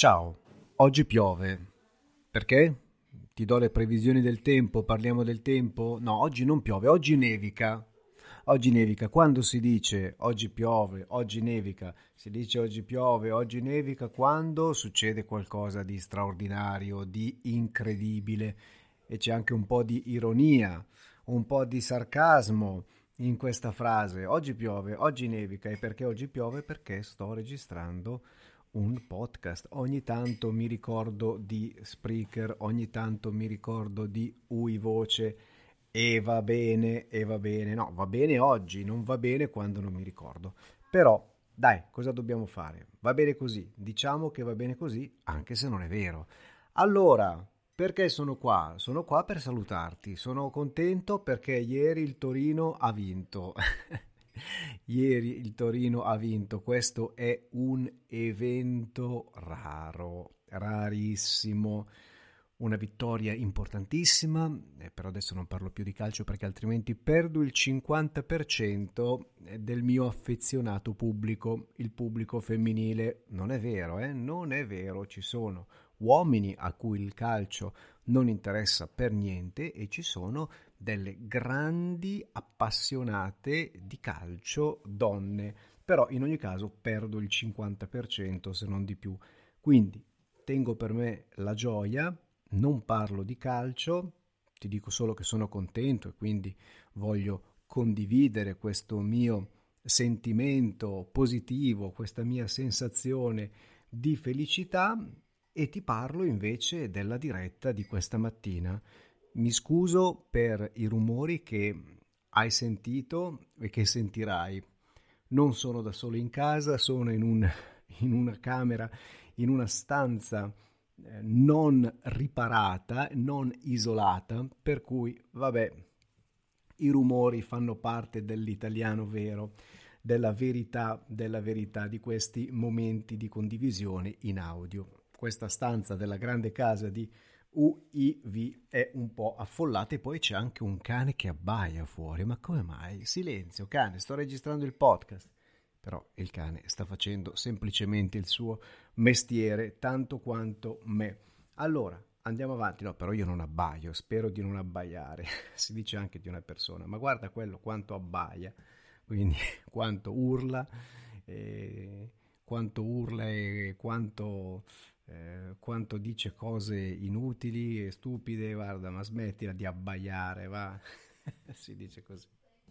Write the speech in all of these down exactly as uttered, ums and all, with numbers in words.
Ciao, oggi piove. Perché? Ti do le previsioni del tempo, parliamo del tempo? No, oggi non piove, oggi nevica. Oggi nevica. Quando si dice oggi piove, oggi nevica, si dice oggi piove, oggi nevica quando succede qualcosa di straordinario, di incredibile e c'è anche un po' di ironia, un po' di sarcasmo in questa frase. Oggi piove, oggi nevica. E perché oggi piove? Perché sto registrando un podcast. Ogni tanto mi ricordo di Spreaker, ogni tanto mi ricordo di Ui Voce e va bene, e va bene. No, va bene oggi, non va bene quando non mi ricordo. Però, dai, cosa dobbiamo fare? Va bene così, diciamo che va bene così, anche se non è vero. Allora, perché sono qua? Sono qua per salutarti. Sono contento perché ieri il Torino ha vinto. Ieri il Torino ha vinto, questo è un evento raro, rarissimo, una vittoria importantissima, eh, però adesso non parlo più di calcio perché altrimenti perdo il cinquanta per cento del mio affezionato pubblico, il pubblico femminile. Non è vero, eh? Non è vero, ci sono uomini a cui il calcio non interessa per niente e ci sono delle grandi appassionate di calcio donne, però in ogni caso perdo il cinquanta per cento se non di più, quindi tengo per me la gioia, non parlo di calcio, ti dico solo che sono contento e quindi voglio condividere questo mio sentimento positivo, questa mia sensazione di felicità e ti parlo invece della diretta di questa mattina. Mi scuso per i rumori che hai sentito e che sentirai. Non sono da solo in casa, sono in, un, in una camera, in una stanza eh, non riparata, non isolata, per cui, vabbè, i rumori fanno parte dell'italiano vero, della verità, della verità di questi momenti di condivisione in audio. Questa stanza della grande casa di U I V è un po' affollata e poi c'è anche un cane che abbaia fuori. Ma come mai? Silenzio, cane, sto registrando il podcast. Però il cane sta facendo semplicemente il suo mestiere tanto quanto me. Allora, andiamo avanti. No, però io non abbaio, spero di non abbaiare. Si dice anche di una persona, ma guarda quello quanto abbaia, quindi quanto urla, eh, quanto urla e quanto... Eh, quanto dice cose inutili e stupide, guarda, ma smettila di abbaiare, va. Si dice così.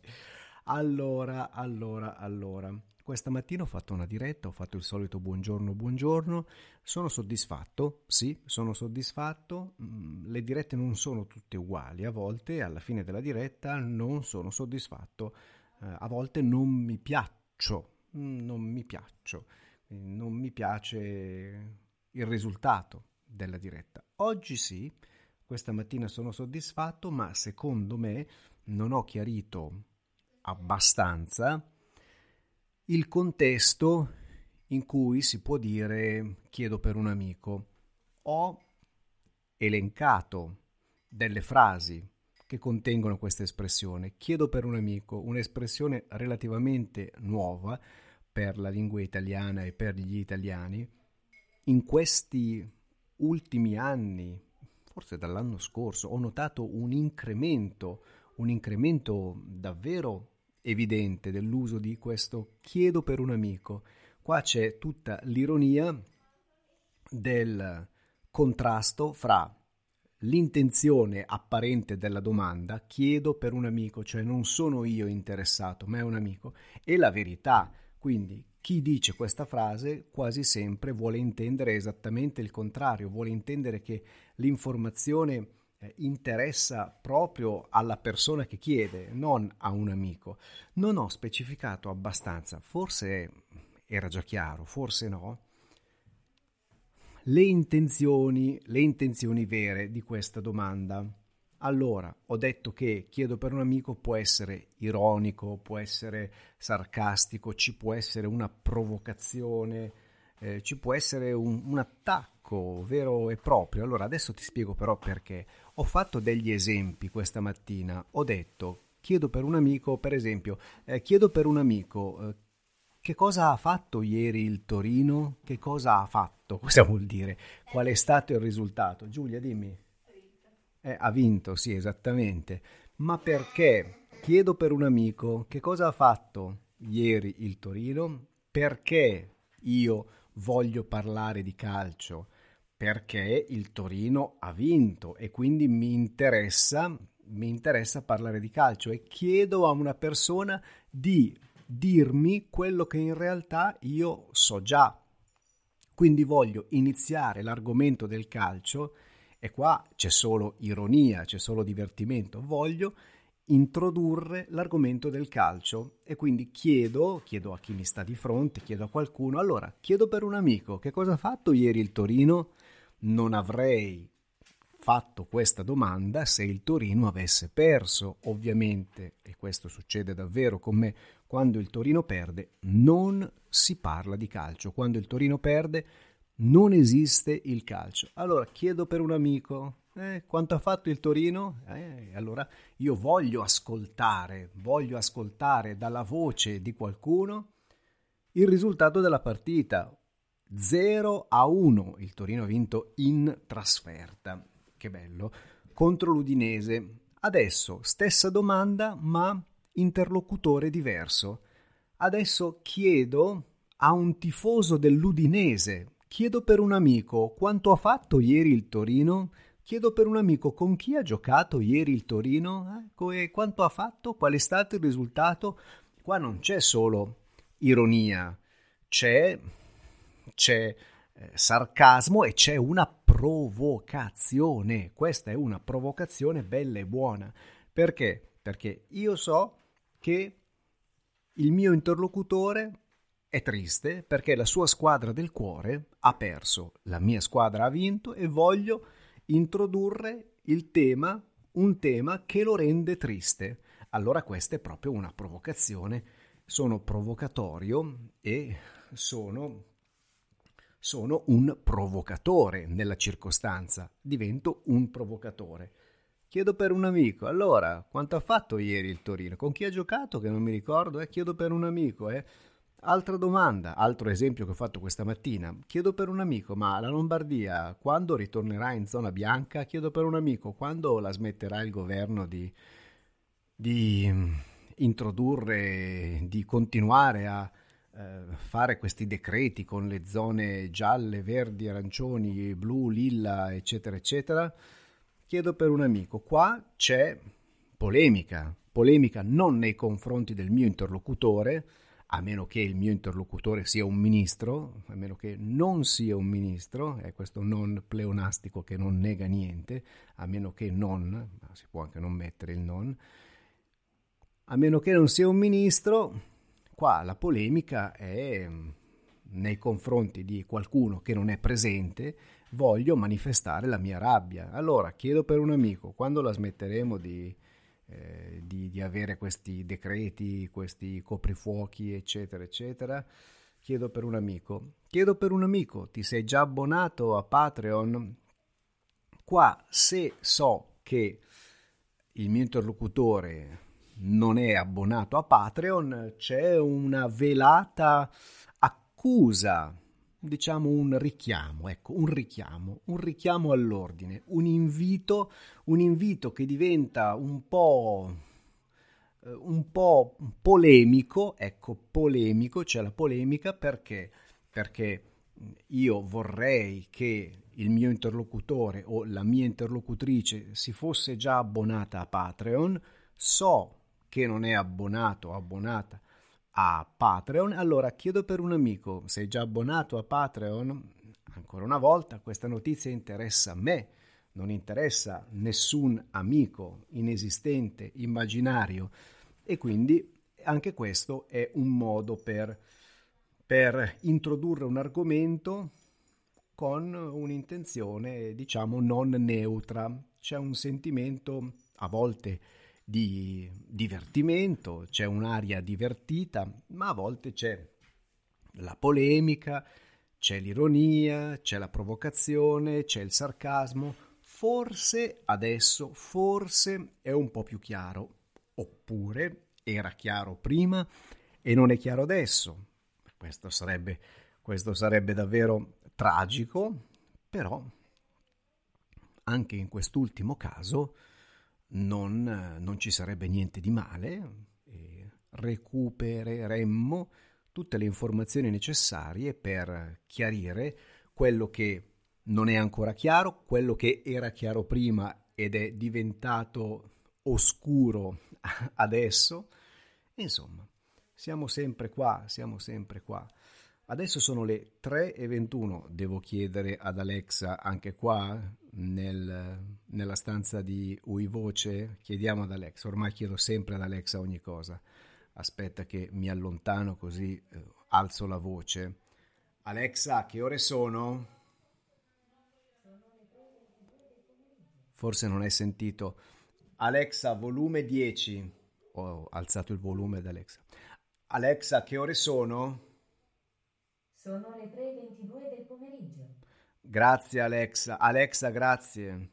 Allora, allora, allora, questa mattina ho fatto una diretta, ho fatto il solito buongiorno, buongiorno, sono soddisfatto, sì, sono soddisfatto, le dirette non sono tutte uguali, a volte alla fine della diretta non sono soddisfatto, eh, a volte non mi piaccio, non mi piaccio, non mi piace il risultato della diretta. Oggi sì, questa mattina sono soddisfatto, ma secondo me non ho chiarito abbastanza il contesto in cui si può dire chiedo per un amico. Ho elencato delle frasi che contengono questa espressione, chiedo per un amico, un'espressione relativamente nuova per la lingua italiana e per gli italiani. In questi ultimi anni, forse dall'anno scorso, ho notato un incremento, un incremento davvero evidente dell'uso di questo chiedo per un amico. Qua c'è tutta l'ironia del contrasto fra l'intenzione apparente della domanda, chiedo per un amico, cioè non sono io interessato, ma è un amico, e la verità. Quindi chi dice questa frase quasi sempre vuole intendere esattamente il contrario, vuole intendere che l'informazione eh, interessa proprio alla persona che chiede, non a un amico. Non ho specificato abbastanza, forse era già chiaro, forse no, le intenzioni, le intenzioni vere di questa domanda. Allora, ho detto che chiedo per un amico può essere ironico, può essere sarcastico, ci può essere una provocazione, eh, ci può essere un, un attacco vero e proprio. Allora, adesso ti spiego però perché. Ho fatto degli esempi questa mattina. Ho detto, chiedo per un amico, per esempio, eh, chiedo per un amico, eh, che cosa ha fatto ieri il Torino? Che cosa ha fatto? fatto? Cosa vuol dire? Qual è stato il risultato? Giulia, dimmi. Eh, ha vinto, sì, esattamente. Ma perché? Chiedo per un amico che cosa ha fatto ieri il Torino, perché io voglio parlare di calcio, perché il Torino ha vinto e quindi mi interessa, mi interessa parlare di calcio e chiedo a una persona di dirmi quello che in realtà io so già. Quindi voglio iniziare l'argomento del calcio e qua c'è solo ironia, c'è solo divertimento. Voglio introdurre l'argomento del calcio e quindi chiedo, chiedo a chi mi sta di fronte, chiedo a qualcuno, allora chiedo per un amico che cosa ha fatto ieri il Torino. Non avrei fatto questa domanda se il Torino avesse perso, ovviamente, e questo succede davvero con me, quando il Torino perde non si parla di calcio, quando il Torino perde non esiste il calcio. Allora chiedo per un amico, eh, quanto ha fatto il Torino? Eh, allora io voglio ascoltare, voglio ascoltare dalla voce di qualcuno il risultato della partita. zero a uno il Torino ha vinto in trasferta, che bello, contro l'Udinese. Adesso stessa domanda ma interlocutore diverso. Adesso chiedo a un tifoso dell'Udinese, chiedo per un amico quanto ha fatto ieri il Torino, chiedo per un amico con chi ha giocato ieri il Torino, ecco, e quanto ha fatto, qual è stato il risultato. Qua non c'è solo ironia, c'è, c'è eh, sarcasmo e c'è una provocazione. Questa è una provocazione bella e buona. Perché? Perché io so che il mio interlocutore è triste perché la sua squadra del cuore ha perso, la mia squadra ha vinto e voglio introdurre il tema, un tema che lo rende triste. Allora questa è proprio una provocazione, sono provocatorio e sono, sono un provocatore nella circostanza, divento un provocatore. Chiedo per un amico, allora, quanto ha fatto ieri il Torino? Con chi ha giocato? Che non mi ricordo, eh? Chiedo per un amico, eh? Altra domanda, altro esempio che ho fatto questa mattina. Chiedo per un amico, ma la Lombardia quando ritornerà in zona bianca? Chiedo per un amico, quando la smetterà il governo di, di introdurre, di continuare a eh, fare questi decreti con le zone gialle, verdi, arancioni, blu, lilla, eccetera, eccetera? Chiedo per un amico, qua c'è polemica, polemica non nei confronti del mio interlocutore, a meno che il mio interlocutore sia un ministro, a meno che non sia un ministro, è questo non pleonastico che non nega niente, a meno che non, ma si può anche non mettere il non, a meno che non sia un ministro, qua la polemica è nei confronti di qualcuno che non è presente, voglio manifestare la mia rabbia. Allora chiedo per un amico, quando la smetteremo di, eh, di, di avere questi decreti, questi coprifuochi, eccetera, eccetera? Chiedo per un amico. Chiedo per un amico, ti sei già abbonato a Patreon? Qua, se so che il mio interlocutore non è abbonato a Patreon, c'è una velata accusa, diciamo un richiamo, ecco, un richiamo, un richiamo all'ordine, un invito, un invito che diventa un po', eh, un po' polemico, ecco, polemico, c'è la polemica perché, perché io vorrei che il mio interlocutore o la mia interlocutrice si fosse già abbonata a Patreon, so che non è abbonato o abbonata a Patreon, allora chiedo per un amico, sei già abbonato a Patreon? Ancora una volta questa notizia interessa a me, non interessa nessun amico inesistente, immaginario, e quindi anche questo è un modo per, per introdurre un argomento con un'intenzione, diciamo, non neutra. C'è un sentimento a volte di divertimento, c'è un'aria divertita, ma a volte c'è la polemica, c'è l'ironia, c'è la provocazione, c'è il sarcasmo. Forse adesso, forse è un po' più chiaro, oppure era chiaro prima e non è chiaro adesso. Questo sarebbe, questo sarebbe davvero tragico, però anche in quest'ultimo caso non, non ci sarebbe niente di male, e recupereremmo tutte le informazioni necessarie per chiarire quello che non è ancora chiaro, quello che era chiaro prima ed è diventato oscuro adesso. Insomma, siamo sempre qua, siamo sempre qua. Adesso sono le tre e ventuno, devo chiedere ad Alexa, anche qua nel, nella stanza di Uivoce, chiediamo ad Alexa, ormai chiedo sempre ad Alexa ogni cosa. Aspetta che mi allontano così eh, alzo la voce. Alexa, che ore sono? Forse non hai sentito. Alexa, volume dieci. Ho alzato il volume ad Alexa. Alexa, che ore sono? Sono le tre e ventidue del pomeriggio. Grazie Alexa. Alexa, grazie.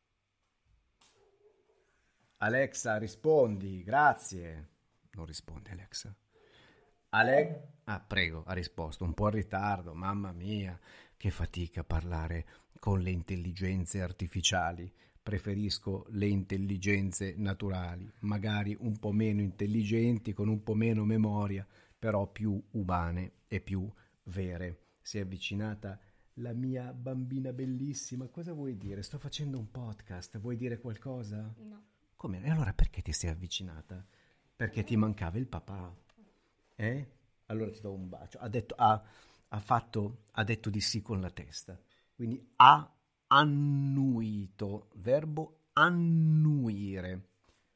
Alexa, rispondi. Grazie. Non risponde Alexa. Ale- ah, prego, ha risposto. Un po' in ritardo. Mamma mia, che fatica a parlare con le intelligenze artificiali. Preferisco le intelligenze naturali, magari un po' meno intelligenti, con un po' meno memoria, però più umane e più vere. Si è avvicinata la mia bambina bellissima. Cosa vuoi dire? Sto facendo un podcast. Vuoi dire qualcosa? No. Come? E allora perché ti sei avvicinata? Perché ti mancava il papà. Eh? Allora ti do un bacio. Ha detto, ha, ha fatto, ha detto di sì con la testa. Quindi ha annuito, verbo annuire.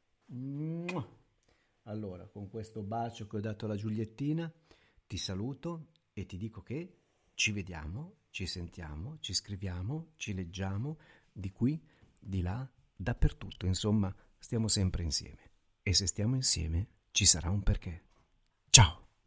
Allora, con questo bacio che ho dato alla Giuliettina, ti saluto e ti dico che ci vediamo, ci sentiamo, ci scriviamo, ci leggiamo di qui, di là, dappertutto. Insomma, stiamo sempre insieme. E se stiamo insieme, ci sarà un perché.